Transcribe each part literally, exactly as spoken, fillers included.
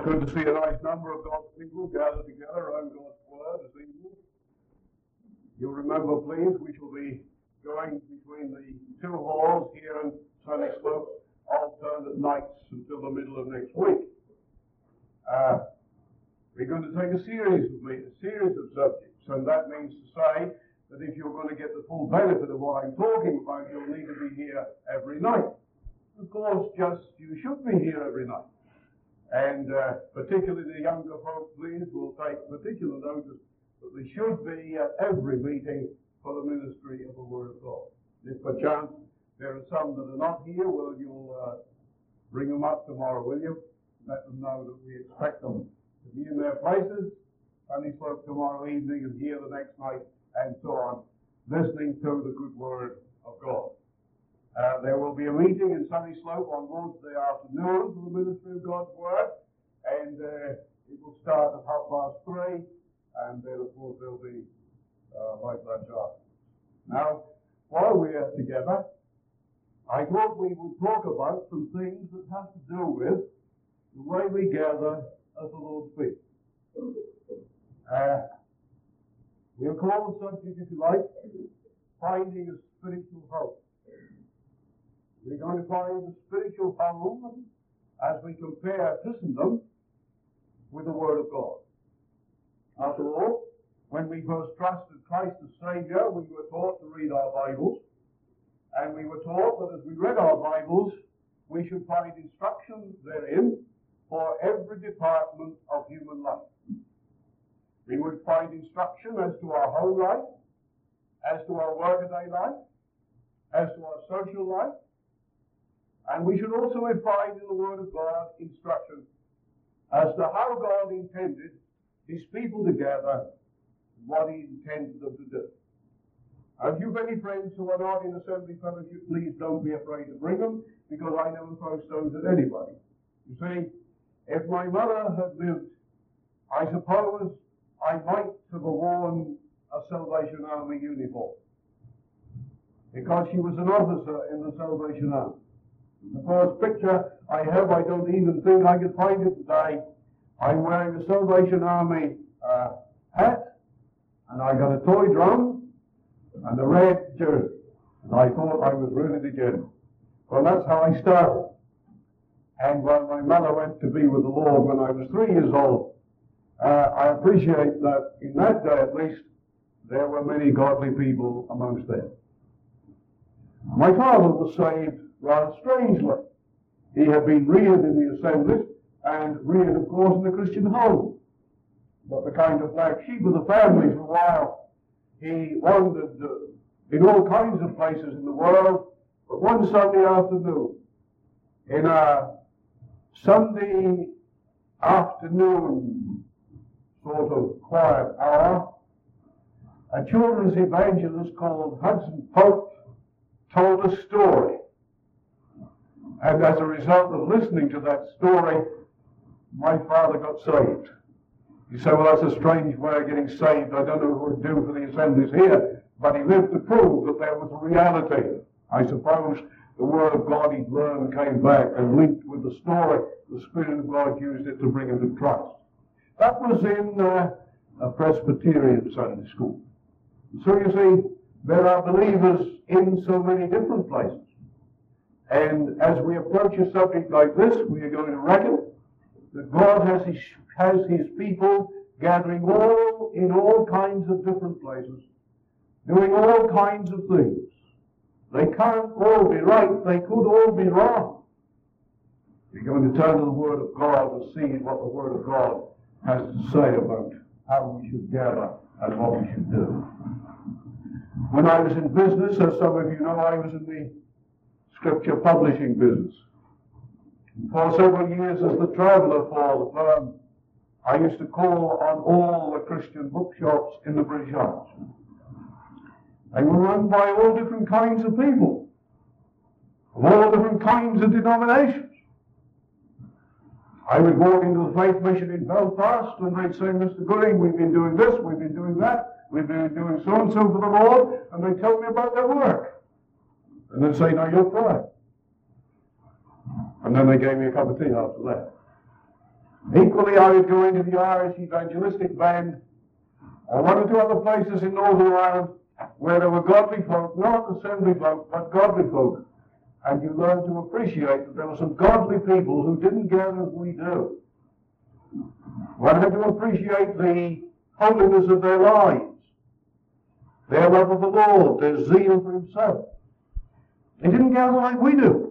good to see a nice number of God's people gathered together around God's Word this evening. You'll remember, please, we shall be going between the two halls here in Sunny Slope alternate nights until the middle of next week. Uh, we're going to take a series of a series of subjects, and that means to say that if you're going to get the full benefit of what I'm talking about, you'll need to be here every night. Of course, just you should be here every night. And uh, particularly the younger folk, please, will take particular notice that they should be at every meeting for the ministry of the Word of God. If perchance there are some that are not here, well, you'll uh, bring them up tomorrow, will you? Let them know that we expect them to be in their places, Sunday Slope tomorrow evening and here the next night, and so on, listening to the good Word of God. Uh, there will be a meeting in Sunny Slope on Wednesday afternoon for the ministry of God's Word, and uh, it will start at half past three, and then of course there'll be uh, light lunch after. Now, while we're together, I thought we would talk about some things that have to do with the way we gather at the Lord's feet. Uh, we'll call the subject, if you like, finding a spiritual hope. We're going to find the spiritual home as we compare Christendom with the Word of God. After all, when we first trusted Christ as Saviour, we were taught to read our Bibles, and we were taught that as we read our Bibles, we should find instruction therein for every department of human life. We would find instruction as to our home life, as to our workaday life, as to our social life, and we should also find in the Word of God instruction as to how God intended His people to gather, what He intended them to do. Now, if you've any friends who are not in assembly fellowship, please don't be afraid to bring them, because I never throw stones at anybody. You see, if my mother had lived, I suppose I might have worn a Salvation Army uniform, because she was an officer in the Salvation Army. The first picture I have, I don't even think I could find it today. I'm wearing a Salvation Army uh, hat, and I got a toy drum, and a red jersey. And I thought I was really the general. Well, that's how I started. And when my mother went to be with the Lord when I was three years old, uh, I appreciate that in that day at least, there were many godly people amongst them. My father was saved rather strangely. He had been reared in the assemblies and reared, of course, in the Christian home. But the kind of black sheep of the family for a while, he wandered uh, in all kinds of places in the world. But one Sunday afternoon, in a Sunday afternoon sort of quiet hour, a children's evangelist called Hudson Pope told a story. And as a result of listening to that story, my father got saved. You say, well, that's a strange way of getting saved. I don't know what to do for the assemblies here. But he lived to prove that there was a reality. I suppose the Word of God he'd learned came back and linked with the story. The Spirit of God used it to bring him to Christ. That was in uh, a Presbyterian Sunday school. So you see, there are believers in so many different places. And as we approach a subject like this, we are going to reckon that God has his, has his people gathering all in all kinds of different places, doing all kinds of things. They can't all be right. They could all be wrong. We're going to turn to the Word of God and see what the Word of God has to say about how we should gather and what we should do. When I was in business, as some of you know, I was in the Scripture publishing business. For several years as the traveller for the firm, I used to call on all the Christian bookshops in the British Isles. They were run by all different kinds of people, of all different kinds of denominations. I would walk into the Faith Mission in Belfast, and they'd say, Mister Gooding, we've been doing this, we've been doing that, we've been doing so-and-so for the Lord, and they'd tell me about their work. And they'd say, now you're quiet. And then they gave me a cup of tea after that. Equally, I would go into the Irish Evangelistic Band or one or two other places in Northern Ireland where there were godly folk, not assembly folk, but godly folk. And you learn to appreciate that there were some godly people who didn't gather as we do. One had to appreciate the holiness of their lives, their love of the Lord, their zeal for Himself. They didn't gather like we do.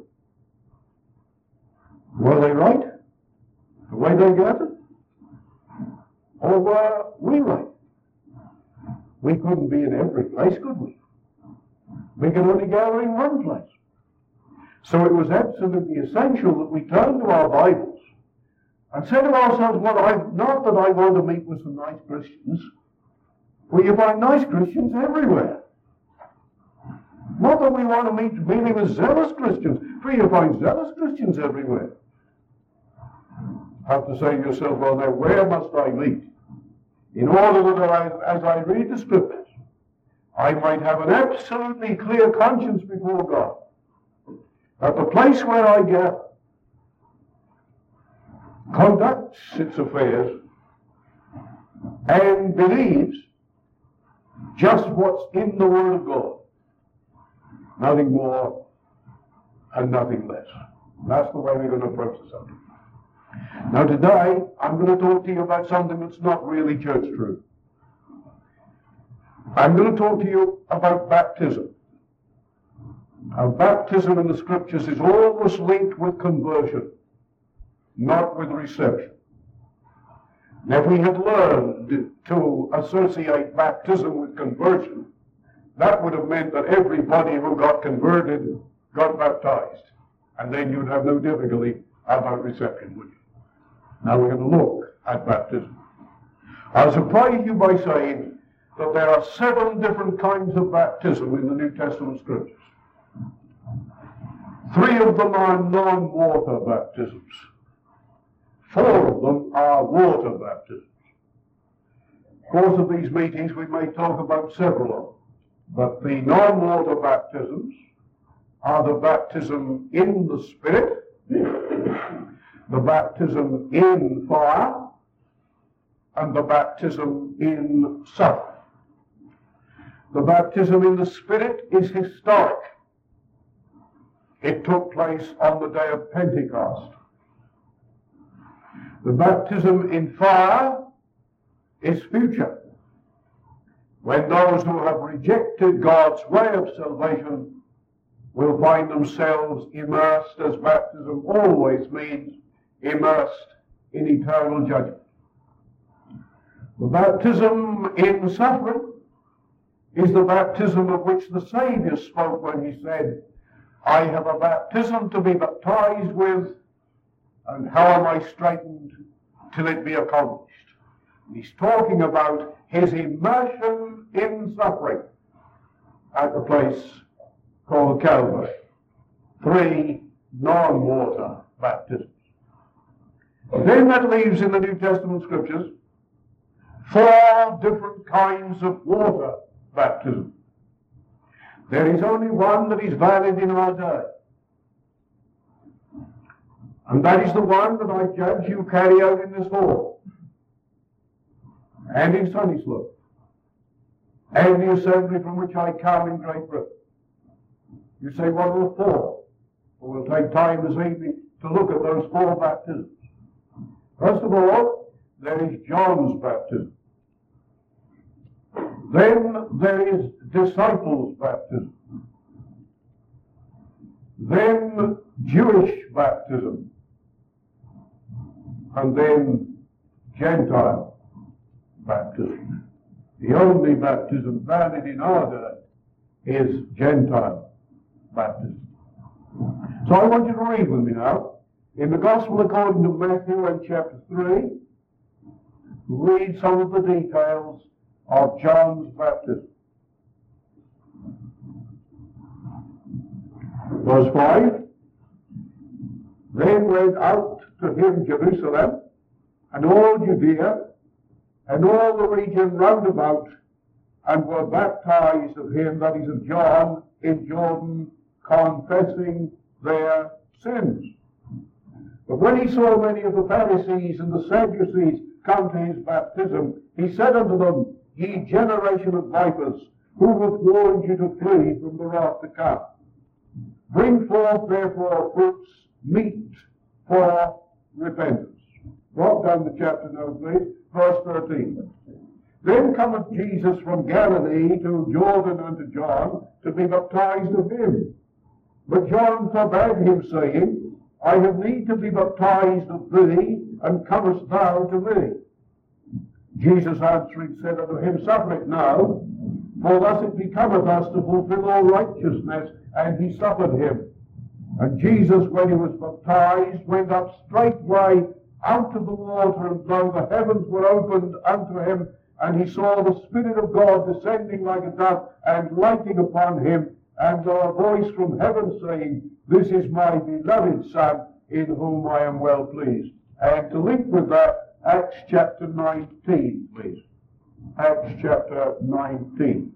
Were they right? The way they gathered? Or were we right? We couldn't be in every place, could we? We could only gather in one place. So it was absolutely essential that we turn to our Bibles and say to ourselves, well, I, not that I want to meet with some nice Christians, for you find nice Christians everywhere. Not that we want to meet merely with zealous Christians, for you find zealous Christians everywhere. Have to say to yourself, well, now where must I meet? In order that I, as I read the Scriptures, I might have an absolutely clear conscience before God, that the place where I gather conducts its affairs and believes just what's in the Word of God. Nothing more and nothing less. That's the way we're going to approach the subject. Now today, I'm going to talk to you about something that's not really church truth. I'm going to talk to you about baptism. Now, baptism in the Scriptures is always linked with conversion, not with reception. Now, if we had learned to associate baptism with conversion, that would have meant that everybody who got converted got baptized. And then you'd have no difficulty about reception, would you? Now we're going to look at baptism. I'll surprise you by saying that there are seven different kinds of baptism in the New Testament Scriptures. Three of them are non-water baptisms. Four of them are water baptisms. In the course of these meetings we may talk about several of them. But the non-water baptisms are the baptism in the Spirit, the baptism in fire, and the baptism in suffering. The baptism in the Spirit is historic. It took place on the day of Pentecost. The baptism in fire is future, when those who have rejected God's way of salvation will find themselves immersed, as baptism always means, immersed in eternal judgment. The baptism in suffering is the baptism of which the Saviour spoke when He said, I have a baptism to be baptized with, and how am I straitened till it be accomplished? He's talking about His immersion in suffering at the place called Calvary. Three non-water baptisms. Then that leaves in the New Testament Scriptures four different kinds of water baptism. There is only one that is valid in our day. And that is the one that I judge you carry out in this hall, and in Sunday Slope, and the assembly from which I come in Great Britain. You say, what are the four? Well, we'll take time this evening to look at those four baptisms. First of all, there is John's baptism. Then there is disciples' baptism. Then Jewish baptism. And then Gentile baptism. The only baptism valid in our day is Gentile baptism. So I want you to read with me now. In the Gospel according to Matthew and chapter three, read some of the details of John's baptism. Verse five, then went out to him Jerusalem, and all Judea, and all the region round about, and were baptized of him, that is of John, in Jordan, confessing their sins. But when he saw many of the Pharisees and the Sadducees come to his baptism, he said unto them, Ye generation of vipers, who hath warned you to flee from the wrath to come? Bring forth therefore fruits meet for repentance. Walk down to chapter now, please, verse thirteen. Then cometh Jesus from Galilee to Jordan unto John to be baptized of him. But John forbade him, saying, I have need to be baptized of thee, and comest thou to me? Jesus answering said unto him, Suffer it now, for thus it becometh us to fulfill all righteousness. And he suffered him. And Jesus, when he was baptized, went up straightway out of the water, and lo, the heavens were opened unto him, and he saw the Spirit of God descending like a dove and lighting upon him, and a voice from heaven saying, This is my beloved Son, in whom I am well pleased. And to link with that, Acts chapter nineteen, please. Acts chapter nineteen.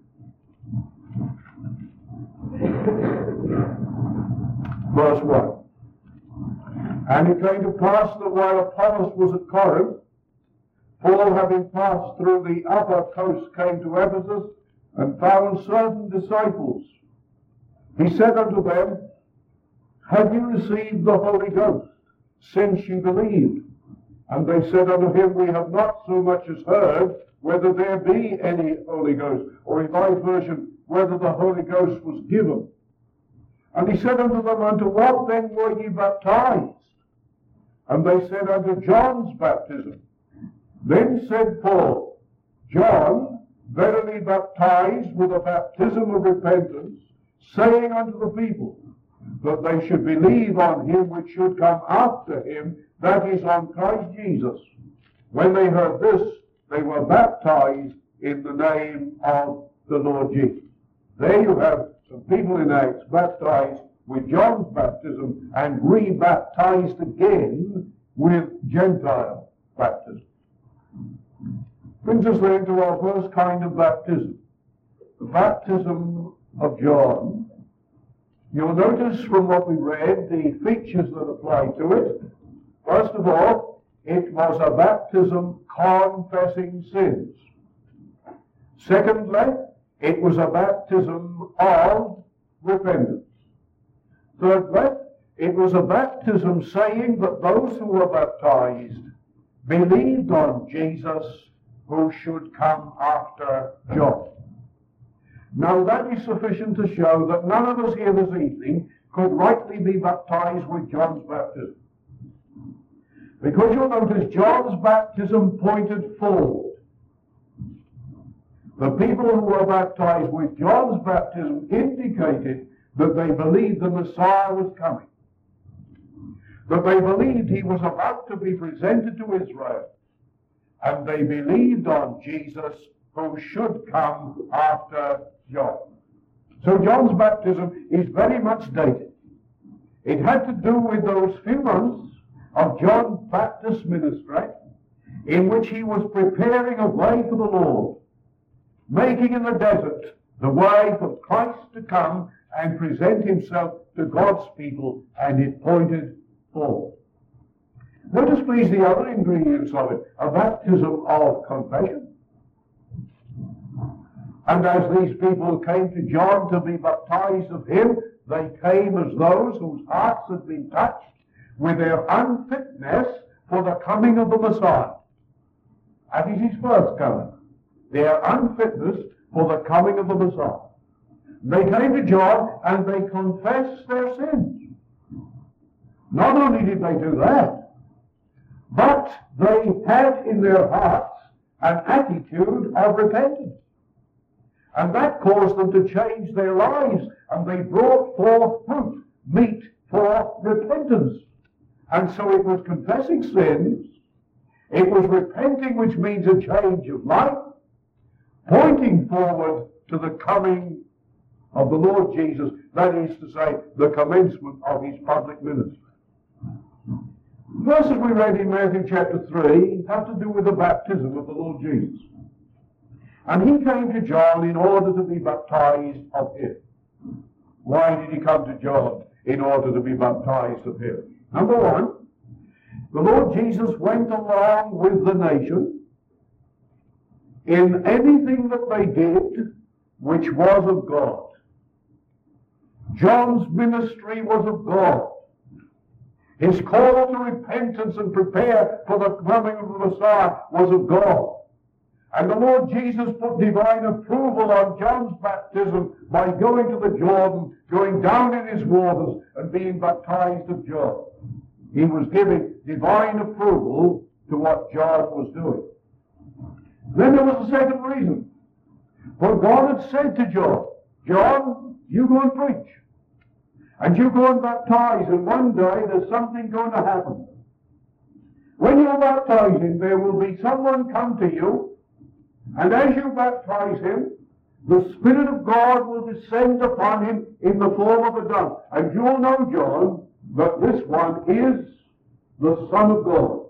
Verse one. And it came to pass that while Apollos was at Corinth, Paul, having passed through the upper coast, came to Ephesus, and found certain disciples. He said unto them, Have you received the Holy Ghost, since ye believed? And they said unto him, We have not so much as heard whether there be any Holy Ghost, or in my version, whether the Holy Ghost was given. And he said unto them, Unto what then were ye baptized? And they said, Unto John's baptism. Then said Paul, John verily baptized with a baptism of repentance, saying unto the people, that they should believe on him which should come after him, that is, on Christ Jesus. When they heard this, they were baptized in the name of the Lord Jesus. There you have some people in Acts baptized with John's baptism and re-baptized again with Gentile baptism. Brings us then to our first kind of baptism, the baptism of John. You'll notice from what we read the features that apply to it. First of all, it was a baptism confessing sins. Secondly, it was a baptism of repentance. Thirdly, it was a baptism saying that those who were baptized believed on Jesus, who should come after John. Now that is sufficient to show that none of us here this evening could rightly be baptized with John's baptism. Because you'll notice John's baptism pointed forward. The people who were baptized with John's baptism indicated that they believed the Messiah was coming. That they believed he was about to be presented to Israel. And they believed on Jesus, who should come after John. So John's baptism is very much dated. It had to do with those few months of John Baptist's ministry in which he was preparing a way for the Lord, making in the desert the way for Christ to come and present himself to God's people, and it pointed forward. Notice please the other ingredients of it, a baptism of confession. And as these people came to John to be baptized of him, they came as those whose hearts had been touched with their unfitness for the coming of the Messiah. That is his first coming. Their unfitness for the coming of the Messiah. They came to John and they confessed their sins. Not only did they do that, but they had in their hearts an attitude of repentance. And that caused them to change their lives, and they brought forth fruit, meat for repentance. And so it was confessing sins, it was repenting, which means a change of life, pointing forward to the coming of the Lord Jesus, that is to say, the commencement of his public ministry. Verses we read in Matthew chapter three have to do with the baptism of the Lord Jesus. And he came to John in order to be baptized of him. Why did he come to John in order to be baptized of him? Number one, The Lord Jesus went along with the nation in anything that they did which was of God. John's ministry was of God. His call to repentance and prepare for the coming of the Messiah was of God. And the Lord Jesus put divine approval on John's baptism by going to the Jordan, going down in his waters, and being baptized of John. He was giving divine approval to what John was doing. Then there was a second reason. For God had said to John, John, you go and preach. And you go and baptize, and one day there's something going to happen. When you're baptizing, there will be someone come to you, and as you baptize him, the Spirit of God will descend upon him in the form of a dove. And you'll know, John, that this one is the Son of God.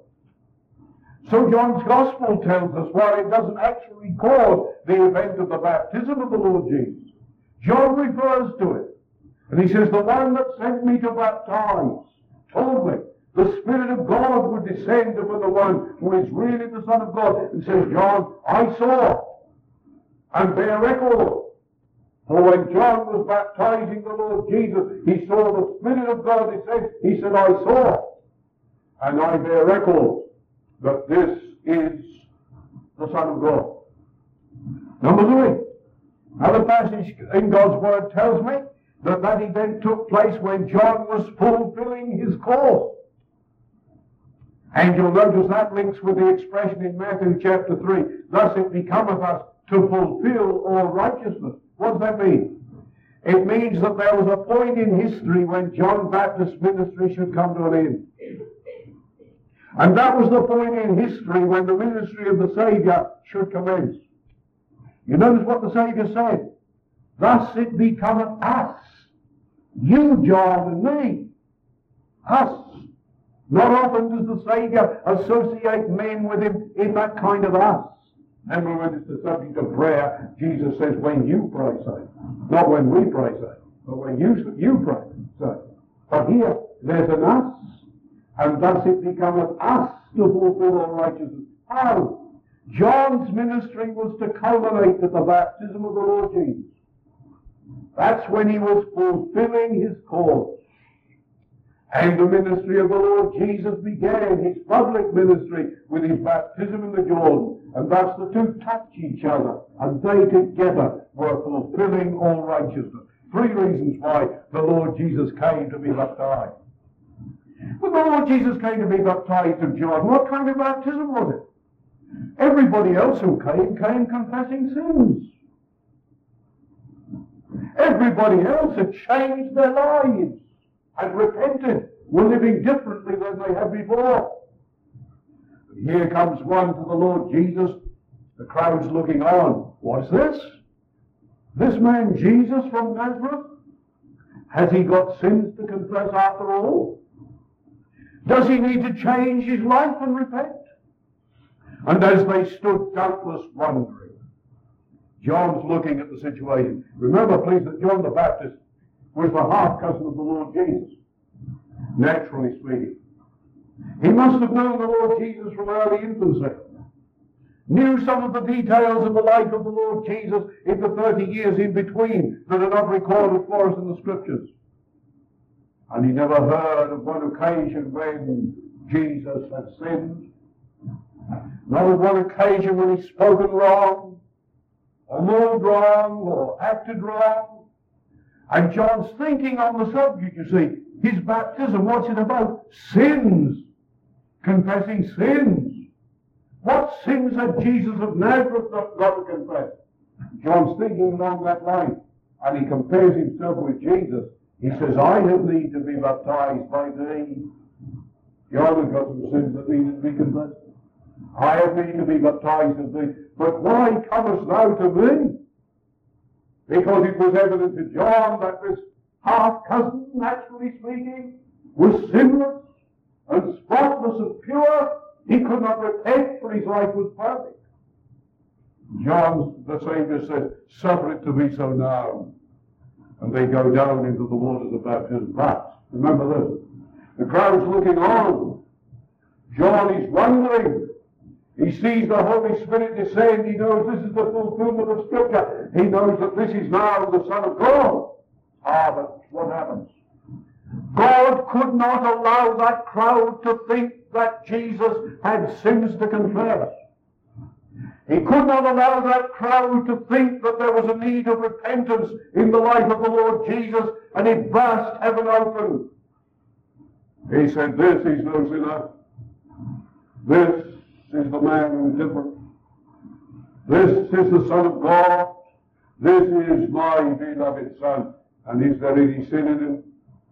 So John's Gospel tells us, while it doesn't actually record the event of the baptism of the Lord Jesus, John refers to it. And he says, the one that sent me to baptize told me the Spirit of God would descend upon the one who is really the Son of God. And says, John, I saw and bear record. For when John was baptizing the Lord Jesus, he saw the Spirit of God descend. He said, I saw and I bear record that this is the Son of God. Number three, another passage in God's Word tells me that that event took place when John was fulfilling his call. And you'll notice that links with the expression in Matthew chapter three, thus it becometh us to fulfill all righteousness. What does that mean? It means that there was a point in history when John Baptist's ministry should come to an end. And that was the point in history when the ministry of the Saviour should commence. You notice what the Saviour said? Thus it becometh us. You, John, and me. Us. Not often does the Saviour associate men with him in that kind of us. And when it's the subject of prayer, Jesus says, when you pray, say. Not when we pray, say. But when you, you pray, say. But here, there's an us. And thus it becometh us to fulfill all righteousness. How? John's ministry was to culminate at the baptism of the Lord Jesus. That's when he was fulfilling his cause. And the ministry of the Lord Jesus began, his public ministry, with his baptism in the Jordan. And thus the two touch each other, and they together were fulfilling all righteousness. Three reasons why the Lord Jesus came to be baptized. When the Lord Jesus came to be baptized of John, what kind of baptism was it? Everybody else who came, came confessing sins. Everybody else had changed their lives and repented, were living differently than they had before. But here comes one to the Lord Jesus, the crowd's looking on. What's this? This man Jesus from Nazareth? Has he got sins to confess after all? Does he need to change his life and repent? And as they stood doubtless wondering, John's looking at the situation. Remember, please, that John the Baptist was the half-cousin of the Lord Jesus, naturally speaking. He must have known the Lord Jesus from early infancy, knew some of the details of the life of the Lord Jesus in the thirty years in between that are not recorded for us in the Scriptures. And he never heard of one occasion when Jesus had sinned, not of one occasion when he's spoken wrong, or moved wrong, or acted wrong. And John's thinking on the subject, you see. His baptism, what's it about? Sins. Confessing sins. What sins had Jesus of Nazareth not got to confess? John's thinking along that line, and he compares himself with Jesus. He says, I have need to be baptized by thee. John has got some sins that need to be confessed. I have need to be baptized of thee. But why comest thou to me? Because it was evident to John that this half-cousin, naturally speaking, was sinless and spotless and pure. He could not repent, for his life was perfect. John, the Saviour, said, suffer it to be so now. And they go down into the waters of baptism. But, remember this, the crowd's looking on. John is wondering. He sees the Holy Spirit descend. He knows this is the fulfillment of Scripture. He knows that this is now the Son of God. Ah, but what happens? God could not allow that crowd to think that Jesus had sins to confess. He could not allow that crowd to think that there was a need of repentance in the life of the Lord Jesus, and he burst heaven open. He said, this is no sinner. This is the man who is different. This is the Son of God. This is my beloved Son. And is there any sin in him?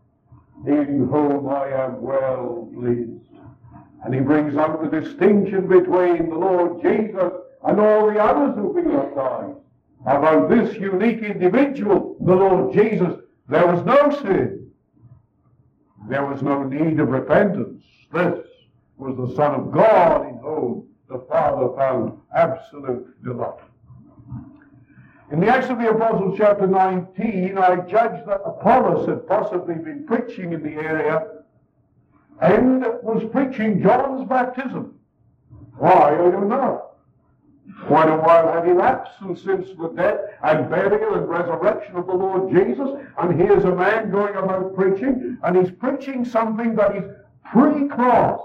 In whom I am well pleased. And he brings out the distinction between the Lord Jesus and all the others who've been baptized. About this unique individual, the Lord Jesus, there was no sin. There was no need of repentance. This was the Son of God in whom the Father found absolute delight. In the Acts of the Apostles, chapter nineteen, I judge that Apollos had possibly been preaching in the area and was preaching John's baptism. Why, I don't know. Quite a while had elapsed since the death and burial and resurrection of the Lord Jesus, and here's a man going about preaching, and he's preaching something that is pre-cross,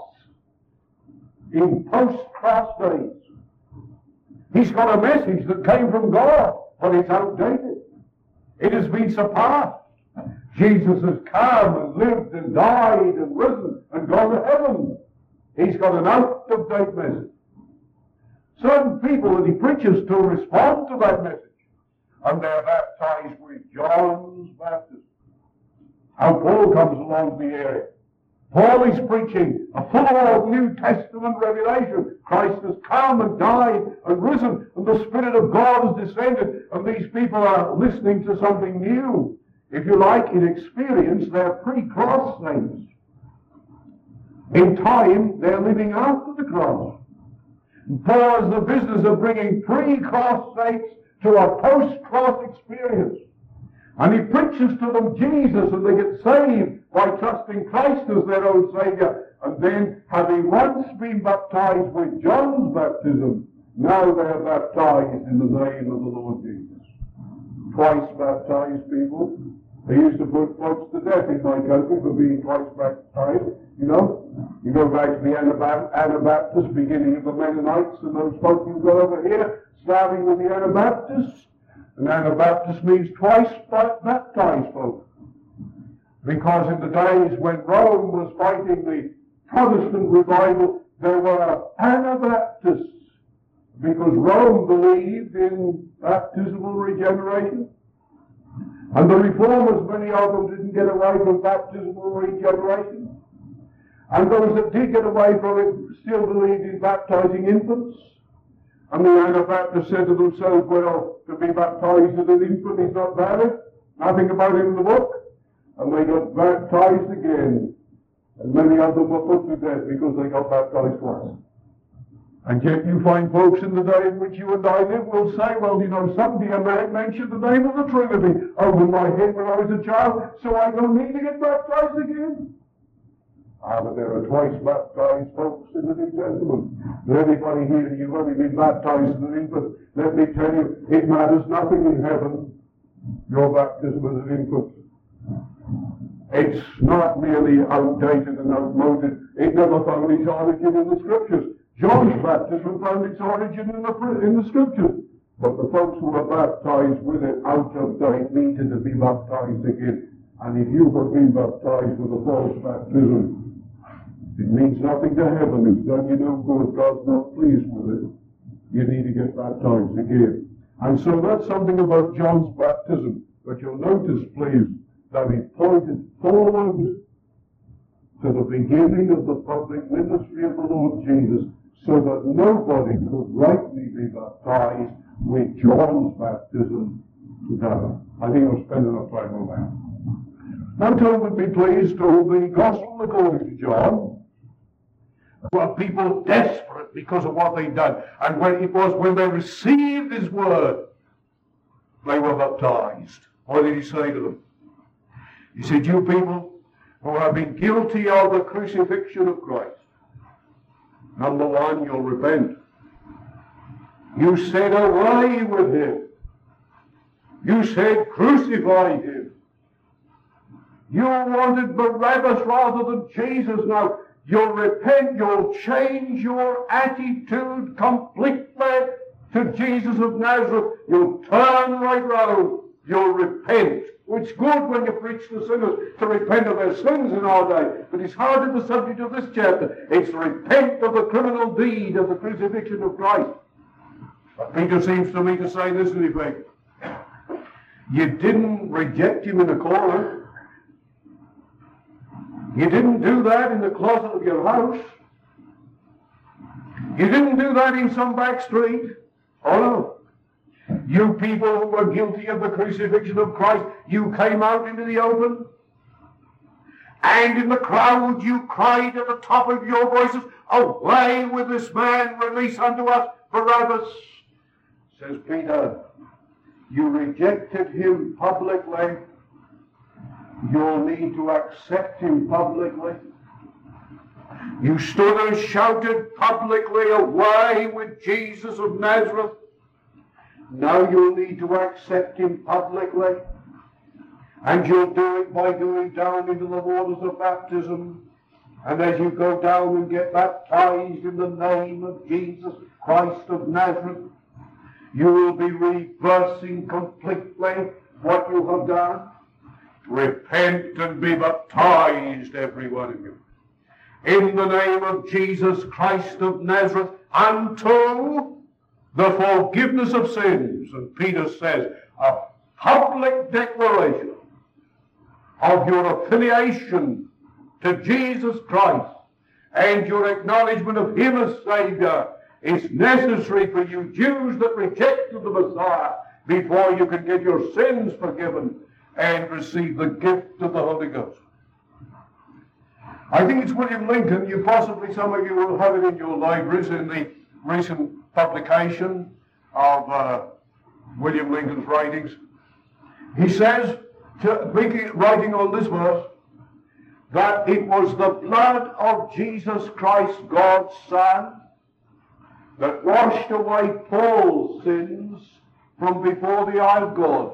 in post-cross days. He's got a message that came from God, but it's outdated. It has been surpassed. Jesus has come and lived and died and risen and gone to heaven. He's got an out-of-date message. Certain people that he preaches to respond to that message, and they're baptized with John's baptism. How Paul comes along to the area. Paul is preaching a full of New Testament revelation. Christ has come and died and risen, and the Spirit of God has descended, and these people are listening to something new. If you like, in experience, they're pre-cross saints. In time, they're living after the cross. And Paul has the business of bringing pre-cross saints to a post-cross experience. And he preaches to them Jesus, and they get saved by trusting Christ as their own Saviour. And then, having once been baptized with John's baptism, now they're baptized in the name of the Lord Jesus. Twice baptized people. They used to put folks to death in my country for being twice baptized. You know, you go back to the Anabaptists, beginning of the Mennonites, and those folks you go over here, starting with the Anabaptists. And Anabaptist means twice baptized folk. Because in the days when Rome was fighting the Protestant revival, there were Anabaptists. Because Rome believed in baptismal regeneration. And the Reformers, many of them, didn't get away from baptismal regeneration. And those that did get away from it still believed in baptizing infants. And the Anabaptists said to themselves, well, to be baptized as an infant is not valid. Nothing about it in the book. And they got baptized again. And many of them were put to death because they got baptized twice. And yet you find folks in the day in which you and I live will say, well, you know, somebody mentioned the name of the Trinity over my head when I was a child, so I don't need to get baptized again. Ah, but there are twice baptized folks in the New Testament. And anybody here, you've only been baptized as an infant, let me tell you, it matters nothing in heaven, your baptism as an infant. It's not merely outdated and outmoded. It never found its origin in the Scriptures. John's baptism found its origin in the, in the Scriptures. But the folks who were baptized with it out of date needed to be baptized again. And if you have been baptized with a false baptism, it means nothing to heaven. It's done you no good. God's not pleased with it. You need to get baptized again. And so that's something about John's baptism. But you'll notice, please, that he pointed forward to the beginning of the public ministry of the Lord Jesus, so that nobody could rightly be baptized with John's baptism together. I think I'll spend enough time on that. Now turn with me, please, to the Gospel according to John. Were people desperate because of what they'd done. And when it was when they received his word, they were baptized. What did he say to them? He said, you people who have been guilty of the crucifixion of Christ, Number one, you'll repent. You said away with him. You said crucify him. You wanted Barabbas rather than Jesus. Now, you'll repent, you'll change your attitude completely to Jesus of Nazareth. You'll turn right round. You'll repent. It's good when you preach to sinners to repent of their sins in our day, but it's hard in the subject of this chapter. It's repent of the criminal deed of the crucifixion of Christ. But Peter seems to me to say this in effect. You didn't reject him in a corner. You didn't do that in the closet of your house. You didn't do that in some back street. Oh no. You people who were guilty of the crucifixion of Christ, you came out into the open. And in the crowd you cried at the top of your voices, away with this man, release unto us Barabbas. Says Peter, you rejected him publicly. You'll need to accept him publicly. You stood and shouted publicly, away with Jesus of Nazareth. Now you'll need to accept him publicly. And you'll do it by going down into the waters of baptism. And as you go down and get baptized in the name of Jesus Christ of Nazareth, you will be reversing completely what you have done. Repent and be baptized, every one of you, in the name of Jesus Christ of Nazareth, unto the forgiveness of sins. And Peter says, a public declaration of your affiliation to Jesus Christ and your acknowledgement of him as Savior is necessary for you Jews that rejected the Messiah before you can get your sins forgiven and receive the gift of the Holy Ghost. I think it's William Lincoln. You possibly, some of you will have it in your libraries in the recent publication of uh, William Lincoln's writings. He says, to, writing on this verse, that it was the blood of Jesus Christ, God's Son, that washed away Paul's sins from before the eye of God.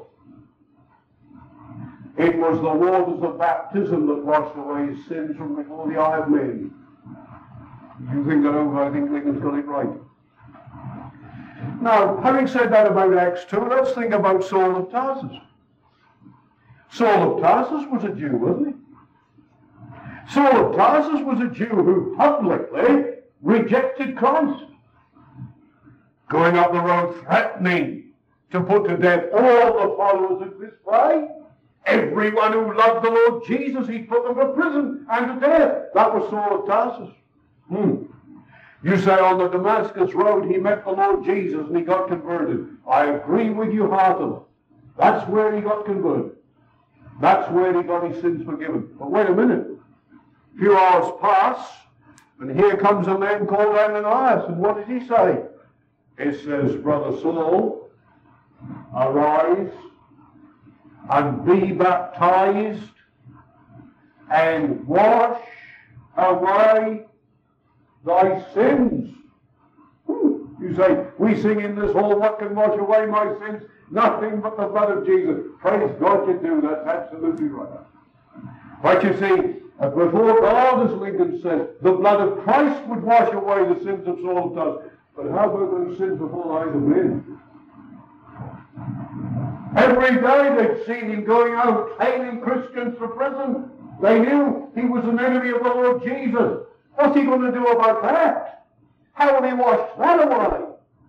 It was the waters of baptism that washed away his sins from before the eye of men. You think that over, I think Lincoln's got it right. Now, having said that about Acts two, let's think about Saul of Tarsus. Saul of Tarsus was a Jew, wasn't he? Saul of Tarsus was a Jew who publicly rejected Christ, going up the road threatening to put to death all the followers of this way. Everyone who loved the Lord Jesus, he put them to prison and to death. That was Saul of Tarsus. Hmm. You say on the Damascus road he met the Lord Jesus and he got converted. I agree with you heartily. That's where he got converted. That's where he got his sins forgiven. But wait a minute. A few hours pass, and here comes a man called Ananias. And what did he say? It says, Brother Saul, arise and be baptized and wash away thy sins. You say, we sing in this hall, what can wash away my sins? Nothing but the blood of Jesus. Praise God you do. That's absolutely right. But you see, before God, as Lincoln says, the blood of Christ would wash away the sins of Saul of Tarsus. But how about those sins before the eyes of men? Every day they'd seen him going out hailing Christians for prison. They knew he was an enemy of the Lord Jesus. What's he going to do about that? How will he wash that away?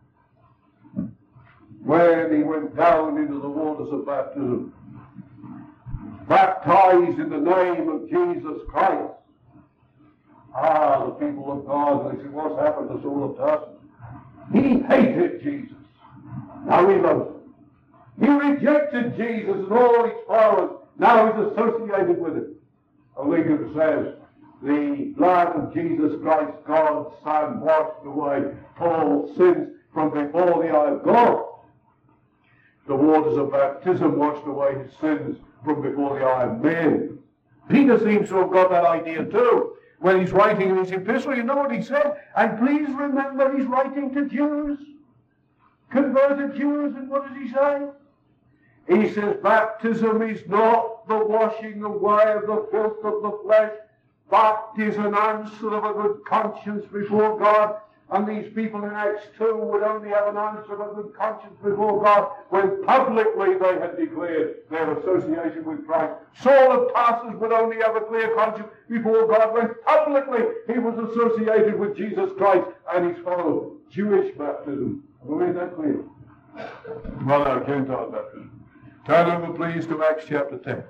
When he went down into the waters of baptism, baptized in the name of Jesus Christ. Ah, the people of God, they said, what's happened to Saul of Tarsus? He hated Jesus. Now he loves him. He rejected Jesus and all his followers. Now he's associated with him. Lincoln says, the blood of Jesus Christ, God's Son, washed away Paul's sins from before the eye of God. The waters of baptism washed away his sins from before the eye of men. Peter seems to have got that idea too. when he's writing in his epistle, you know what he said? And please remember he's writing to Jews, converted Jews, and what does he say? He says, baptism is not the washing away of the filth of the flesh, but is an answer of a good conscience before God. And these people in Acts two would only have an answer of a good conscience before God when publicly they had declared their association with Christ. Saul of Tarsus would only have a clear conscience before God when publicly he was associated with Jesus Christ and he's followed Jewish baptism. Have we made that clear? Well, now, Gentile baptism. Turn over, please, to Acts chapter ten.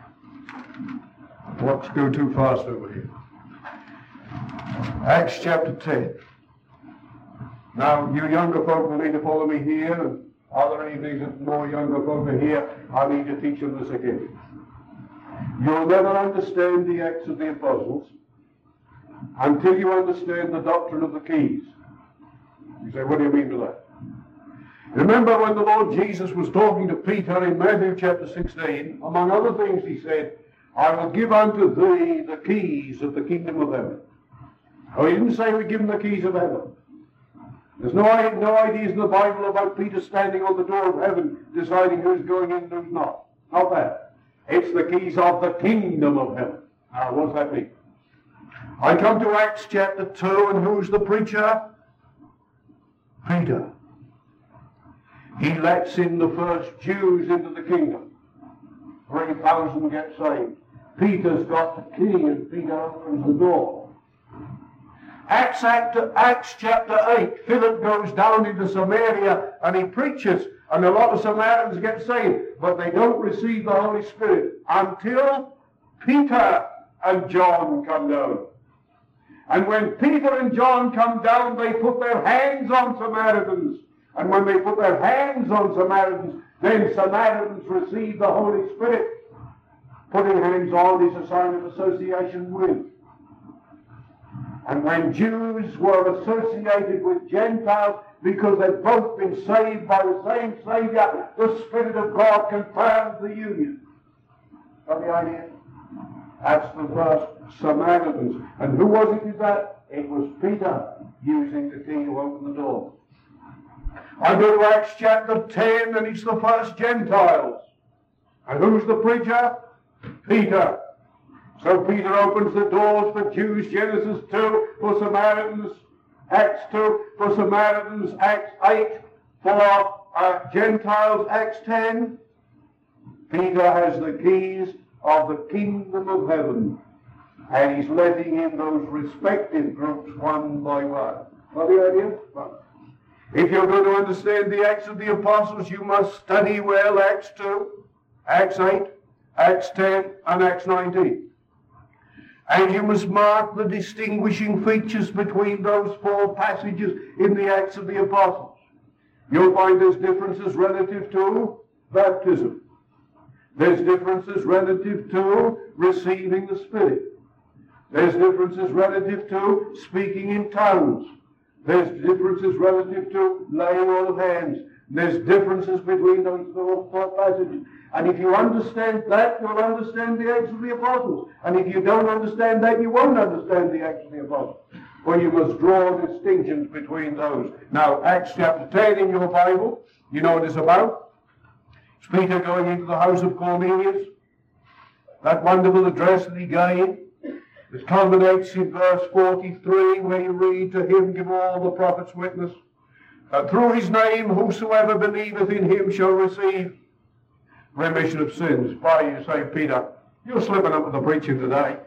Let's go too fast over here. Acts chapter ten. Now, you younger folk will need to follow me here, and other evenings if more younger folk are here, I need to teach them this again. You'll never understand the Acts of the Apostles until you understand the doctrine of the keys. You say, what do you mean by that? Remember when the Lord Jesus was talking to Peter in Matthew chapter sixteen, among other things he said, I will give unto thee the keys of the kingdom of heaven. Oh, he didn't say we give him the keys of heaven. There's no, no ideas in the Bible about Peter standing on the door of heaven deciding who's going in and who's not. Not that. It's the keys of the kingdom of heaven. Now, what does that mean? I come to Acts chapter two, and who's the preacher? Peter. He lets in the first Jews into the kingdom. three thousand get saved. Peter's got the key, and Peter opens the door. Acts, Acts chapter eight, Philip goes down into Samaria and he preaches, and a lot of Samaritans get saved, but they don't receive the Holy Spirit until Peter and John come down. And when Peter and John come down, they put their hands on Samaritans. And when they put their hands on Samaritans, then Samaritans receive the Holy Spirit. Putting hands on is a sign of association with. And when Jews were associated with Gentiles, because they'd both been saved by the same Savior, the Spirit of God confirms the union. Got the idea? That's the first Samaritans. And who was it that? It was Peter using the key to open the door. I go to Acts chapter ten, and it's the first Gentiles. And who's the preacher? Peter. So Peter opens the doors for Jews, Genesis two, for Samaritans, Acts two, for Samaritans, Acts eight, for uh, Gentiles, Acts ten. Peter has the keys of the kingdom of heaven, and he's letting in those respective groups one by one. Got the idea? Well, if you're going to understand the Acts of the Apostles, you must study well Acts two, Acts eight, Acts ten, and Acts nineteen. And you must mark the distinguishing features between those four passages in the Acts of the Apostles. You'll find there's differences relative to baptism. There's differences relative to receiving the Spirit. There's differences relative to speaking in tongues. There's differences relative to laying on of hands. There's differences between those four passages. And if you understand that, you'll understand the Acts of the Apostles. And if you don't understand that, you won't understand the Acts of the Apostles. For you must draw distinctions between those. Now, Acts chapter ten in your Bible, you know what it's about? It's Peter going into the house of Cornelius. That wonderful address that he gave. It culminates in verse forty-three, where you read, to him give all the prophets witness. And through his name, whosoever believeth in him shall receive remission of sins. Why, you say, Peter, you're slipping up with the preaching today.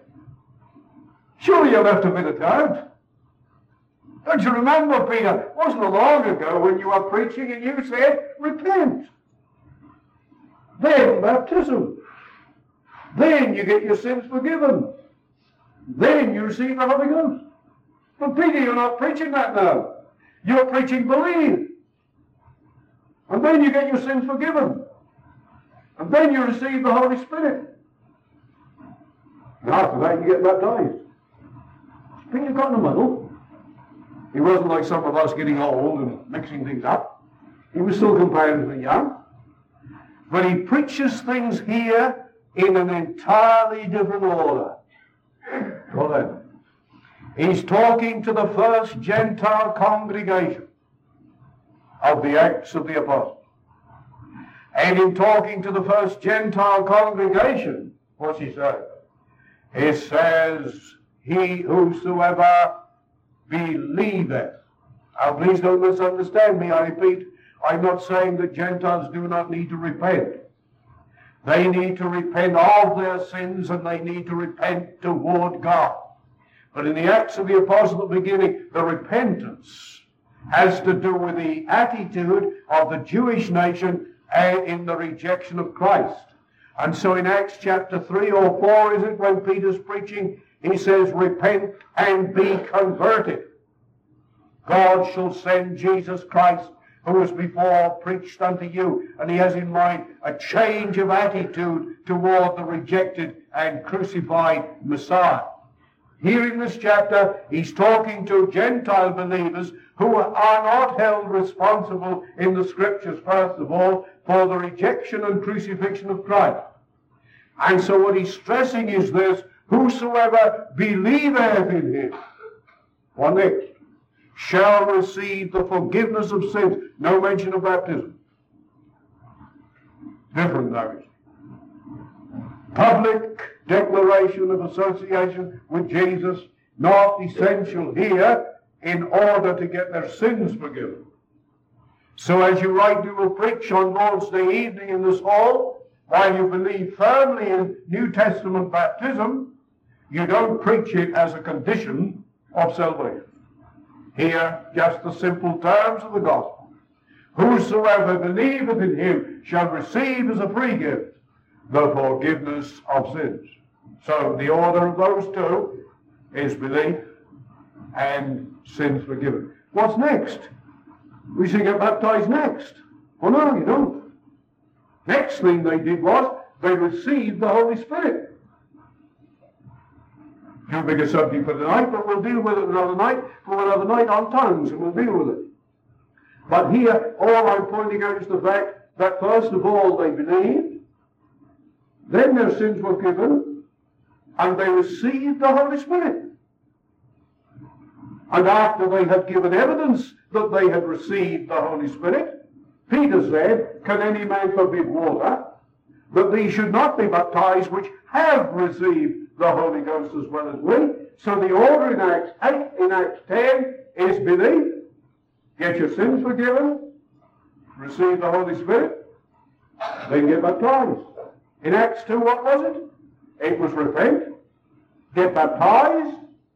Surely you left a bit of doubt. Don't you remember, Peter, it wasn't long ago when you were preaching and you said, repent. Then baptism. Then you get your sins forgiven. Then you receive the Holy Ghost. But Peter, you're not preaching that now. You're preaching believe. And then you get your sins forgiven. And then you receive the Holy Spirit. And after that you get baptized. Peter got in the middle. He wasn't like some of us getting old and mixing things up. He was still comparatively young. But he preaches things here in an entirely different order. Well then, He's talking to the first Gentile congregation of the Acts of the Apostles. And in talking to the first Gentile congregation, what's he say? He says, he whosoever believeth. Now please don't misunderstand me. I repeat, I'm not saying that Gentiles do not need to repent. They need to repent of their sins, and they need to repent toward God. But in the Acts of the Apostles at the beginning, the repentance has to do with the attitude of the Jewish nation and in the rejection of Christ. And so in Acts chapter three or four, is it, when Peter's preaching, he says, repent and be converted. God shall send Jesus Christ, who was before preached unto you. And he has in mind a change of attitude toward the rejected and crucified Messiah. Here in this chapter, he's talking to Gentile believers who are not held responsible in the Scriptures, first of all, for the rejection and crucifixion of Christ. And so what he's stressing is this: whosoever believeth in him, what next? Shall receive the forgiveness of sins. No mention of baptism. Different those. Public declaration of association with Jesus, not essential here in order to get their sins forgiven. So as you rightly will preach on Lord's Day evening in this hall, while you believe firmly in New Testament baptism, you don't preach it as a condition of salvation. Here, just the simple terms of the gospel. Whosoever believeth in him shall receive as a free gift the forgiveness of sins. So the order of those two is belief and sins forgiven. What's next? We should get baptized next. Well, no, you don't. Next thing they did was they received the Holy Spirit. Too big a subject for tonight, but we'll deal with it another night, for another night on tongues, and we'll deal with it. But here, all I'm pointing out is the fact that first of all they believed, then their sins were forgiven, and they received the Holy Spirit. And after they had given evidence that they had received the Holy Spirit, Peter said, can any man forbid water, that these should not be baptized which have received the Holy Ghost as well as we? So the order in Acts eight, in Acts ten, is believe, get your sins forgiven, receive the Holy Spirit, then get baptized. In Acts two, what was it? It was repent, get baptized,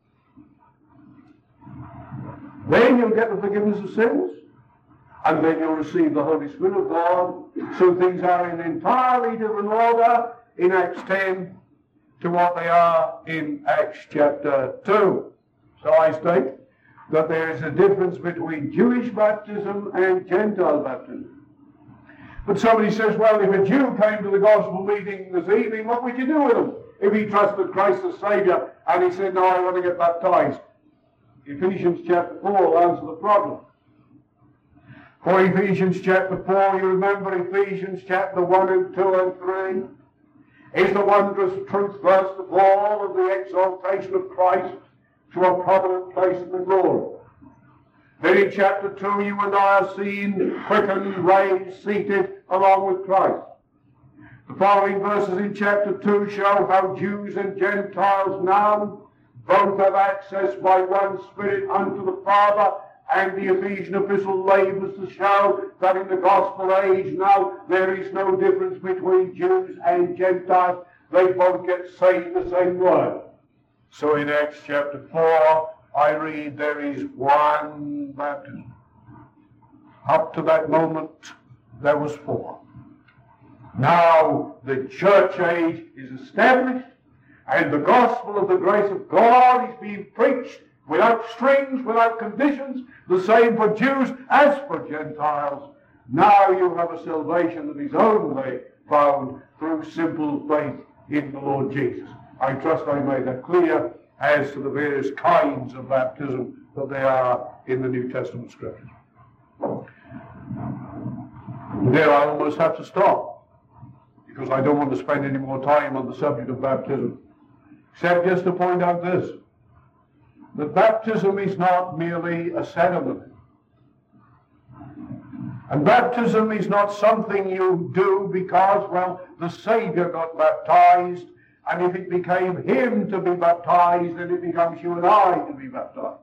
then you'll get the forgiveness of sins, and then you'll receive the Holy Spirit of God. So things are in entirely different order in Acts ten to what they are in Acts chapter two. So I state that there is a difference between Jewish baptism and Gentile baptism. But somebody says, well, if a Jew came to the gospel meeting this evening, what would you do with him? If he trusted Christ as Savior and he said, no, I want to get baptized. Ephesians chapter four will answer the problem. For Ephesians chapter four, you remember Ephesians chapter one and two and three, is the wondrous truth, first of all, of the exaltation of Christ to a prominent place in the glory. Then in chapter two, you and I are seen, quickened, raised, seated along with Christ. The following verses in chapter two show how Jews and Gentiles now both have access by one Spirit unto the Father, and the Ephesian epistle labors to show that in the gospel age now there is no difference between Jews and Gentiles. They both get saved the same way. So in Acts chapter four, I read there is one baptism. Up to that moment, there was four. Now the church age is established, and the gospel of the grace of God is being preached without strings, without conditions, the same for Jews as for Gentiles. Now you have a salvation that is only found through simple faith in the Lord Jesus. I trust I made that clear as to the various kinds of baptism that there are in the New Testament Scriptures. There I almost have to stop, because I don't want to spend any more time on the subject of baptism, except just to point out this. that baptism is not merely a ceremony. And baptism is not something you do because, well, the Savior got baptized, and if it became him to be baptized, then it becomes you and I to be baptized.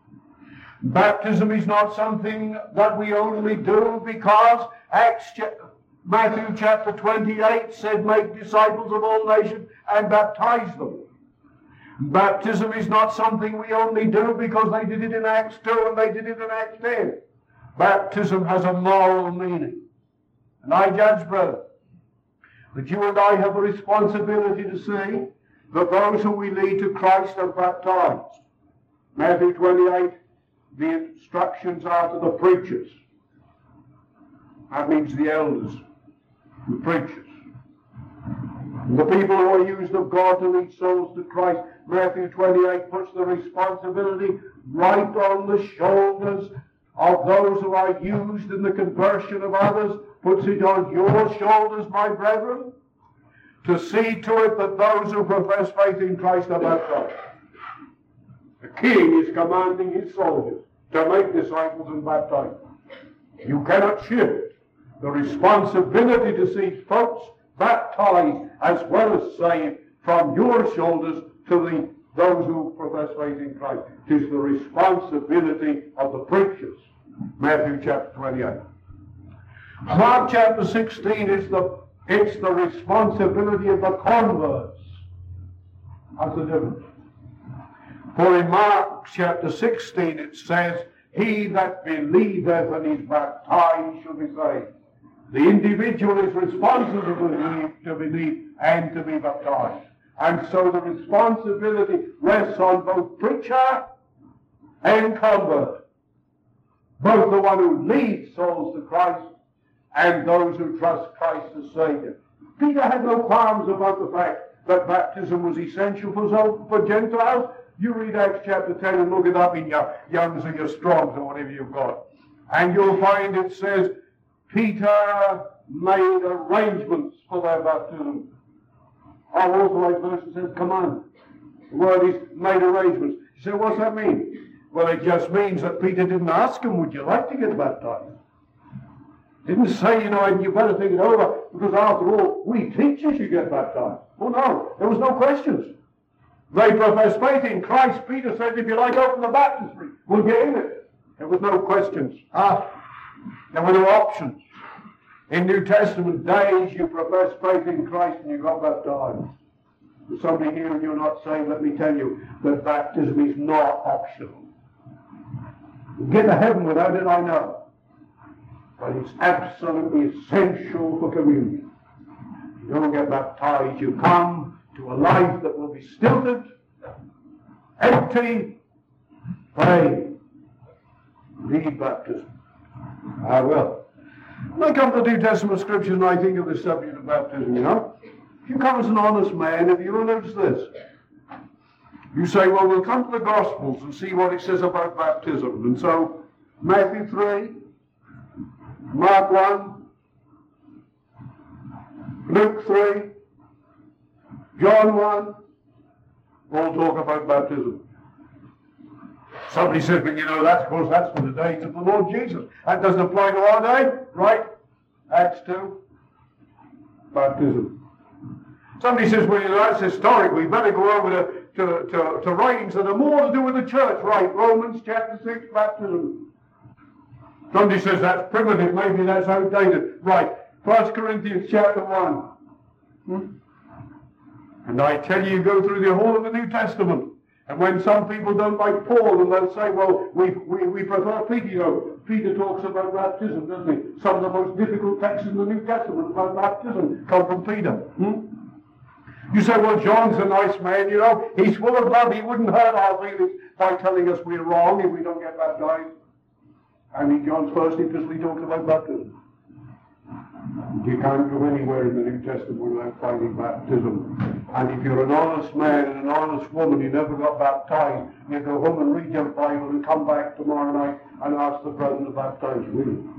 Baptism is not something that we only do because Acts, Matthew chapter twenty-eight said, make disciples of all nations and baptize them. Baptism is not something we only do because they did it in Acts two and they did it in Acts ten. Baptism has a moral meaning. And I judge, brother, that you and I have a responsibility to see that those who we lead to Christ are baptized. Matthew twenty-eight, the instructions are to the preachers. That means the elders, the preachers. And the people who are used of God to lead souls to Christ. Matthew twenty-eight puts the responsibility right on the shoulders of those who are used in the conversion of others, puts it on your shoulders, my brethren, to see to it that those who profess faith in Christ are baptized. The king is commanding his soldiers to make disciples and baptize them. You cannot shift the responsibility to see folks baptized as well as saved from your shoulders to the those who profess faith in Christ. It is the responsibility of the preachers. Matthew chapter twenty-eight. Mark chapter sixteen is the it's the responsibility of the converts. That's the difference. For in Mark chapter sixteen it says, he that believeth and is baptized shall be saved. The individual is responsible to believe, to believe and to be baptized. And so the responsibility rests on both preacher and convert. Both the one who leads souls to Christ and those who trust Christ as Savior. Peter had no qualms about the fact that baptism was essential for, for Gentiles. You read Acts chapter ten and look it up in your Young's or your Strong's or whatever you've got. And you'll find it says, Peter made arrangements for their baptism. Our authorized version says command. The word is made arrangements. You say, what's that mean? Well, it just means that Peter didn't ask him, would you like to get baptized? Didn't say, you know, and you better think it over, because after all, we teach you should get baptized. Oh no, there was no questions. They profess faith in Christ. Peter said, if you like, open the baptistry. We'll get in it. There was no questions. Ah, there were no options. In New Testament days, you profess faith in Christ and you got baptized. There's somebody here and you're not saved, let me tell you that baptism is not optional. You get to heaven without it, I know. But it's absolutely essential for communion. You don't get baptized, you come to a life that will be stilted, empty, vain. Need baptism. I will. When I come to the New Testament scriptures and I think of the subject of baptism, you know, if you come as an honest man, if you notice this, you say, well, we'll come to the Gospels and see what it says about baptism. And so, Matthew three, Mark one, Luke three, John one, all talk about baptism. Somebody says, but you know, that's, of course, that's for the days of the Lord Jesus. That doesn't apply to our day, right? Acts two, baptism. Somebody says, well, you know, that's historic. We better go over to, to, to, to writings that are more to do with the church, right? Romans chapter six, baptism. Somebody says that's primitive, maybe that's outdated. Right, First Corinthians chapter one. Hmm? And I tell you, you go through the whole of the New Testament. And when some people don't like Paul, and they'll say, well, we, we, we prefer Peter. You know, Peter talks about baptism, doesn't he? Some of the most difficult texts in the New Testament about baptism come from Peter. Hmm? You say, well, John's a nice man, you know. He's full of love. He wouldn't hurt our feelings by telling us we're wrong if we don't get baptized. And in John's first epistle, he talks about baptism. You can't go anywhere in the New Testament without finding baptism. And if you're an honest man and an honest woman, you never got baptized, you go home and read your Bible and come back tomorrow night and ask the brother to baptize you.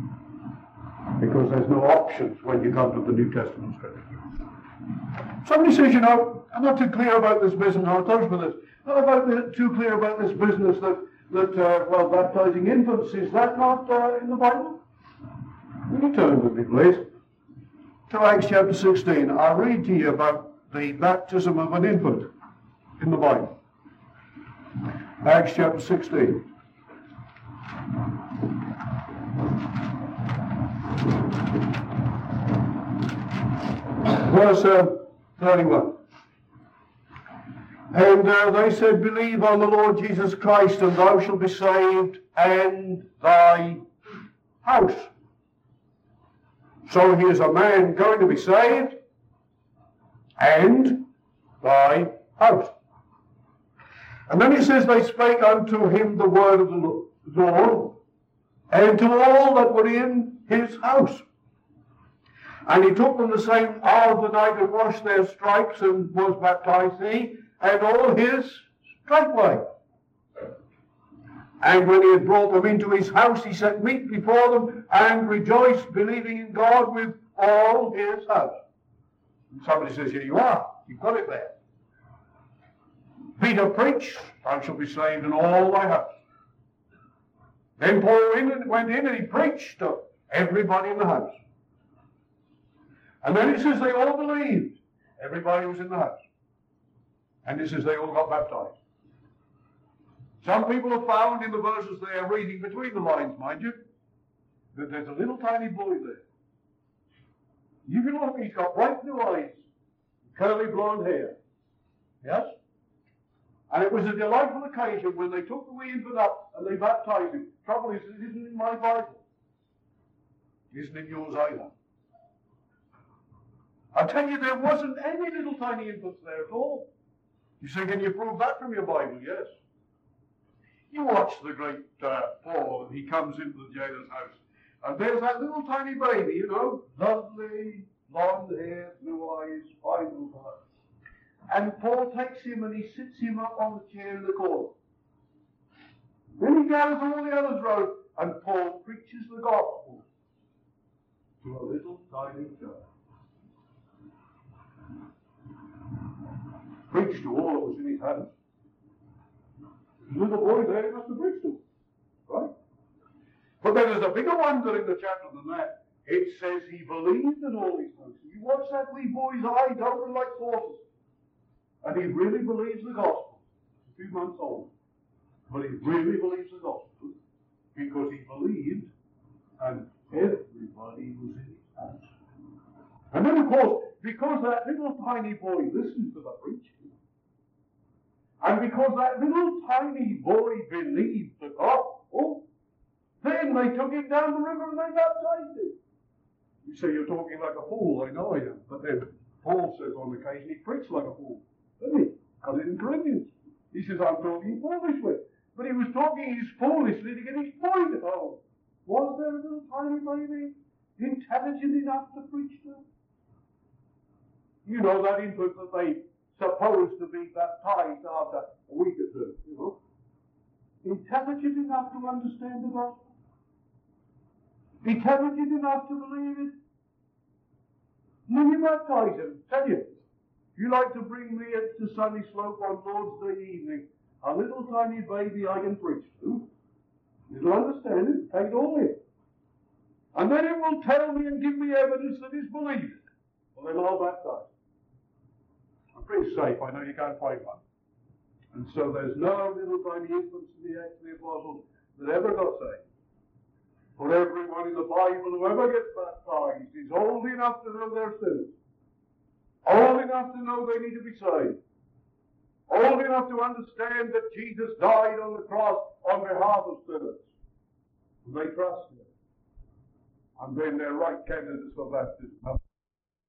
Because there's no options when you come to the New Testament scripture. Somebody says, you know, I'm not too clear about this business. I'll close with this. Not about the, too clear about this business that, that uh, well, baptizing infants. Is that not uh, in the Bible? Will you turn with me, please, to Acts chapter sixteen. I'll read to you about the baptism of an infant in the Bible. Acts chapter sixteen. Verse uh, thirty-one. And uh, they said, believe on the Lord Jesus Christ, and thou shalt be saved, and thy house. So here's a man going to be saved, and thy house. And then he says, they spake unto him the word of the Lord, and to all that were in his house. And he took them the same hour of the night and washed their stripes, and was baptized he, and all his straightway. And when he had brought them into his house, he set meat before them, and rejoiced, believing in God with all his house. And somebody says, here you are, you've got it there. Peter preached, thou shalt be saved in all thy house. Then Paul in and went in and he preached to everybody in the house. And then it says they all believed, everybody who was in the house. And it says they all got baptized. Some people have found in the verses they are reading between the lines, mind you, that there's a little tiny boy there. You can look, he's got bright blue eyes, curly blonde hair. Yes? And it was a delightful occasion when they took the wee infant up and they baptized him. Trouble is, it isn't in my Bible. It isn't in yours either. I tell you, there wasn't any little tiny infants there at all. You say, can you prove that from your Bible? Yes. You watch the great uh, Paul, and he comes into the jailer's house, and there's that little tiny baby, you know, lovely, blonde hair, blue eyes, fine blue color. And Paul takes him and he sits him up on the chair in the corner. Then he gathers all the others round, and Paul preaches the gospel to a little tiny child. Preached to all that was in his hands. There's a little boy there, he must have preached to, right? But then there's a bigger wonder in the chapter than that. It says he believed in all these things. You watch that wee boy's eyes open like saucers. And he really believes the gospel. A few months old. But he really believes the gospel because he believed, and everybody was in his hands. And then, of course, because that little tiny boy listened to the preaching, and because that little tiny boy believed the gospel, then they took him down the river and they baptized him. You say you're talking like a fool. I know I am. But then Paul says on occasion he preached like a fool. Didn't he? Got it in Corinthians. He says, I'm talking foolishly. But he was talking his foolishly to get his point home. Was there a little tiny baby intelligent enough to preach to? You know, that infant that they supposed to be baptized after a week or two, you know. Intelligent enough to understand the gospel. Intelligent enough to believe it. And then you baptize him. Tell you, if you like to bring me to Sunny Slope on Lord's Day evening, a little tiny baby I can preach to, you'll understand it, take it all in. And then it will tell me and give me evidence that it's believed. Well, then I'll baptize. I'm pretty safe, I know you can't find one. And so there's no little tiny infants in the Acts of the Apostles that ever got saved. For everyone in the Bible who ever gets baptized is old enough to know their sins. Old enough to know they need to be saved. Old enough to understand that Jesus died on the cross on behalf of sinners. And they trust him. And then they're right candidates for baptism.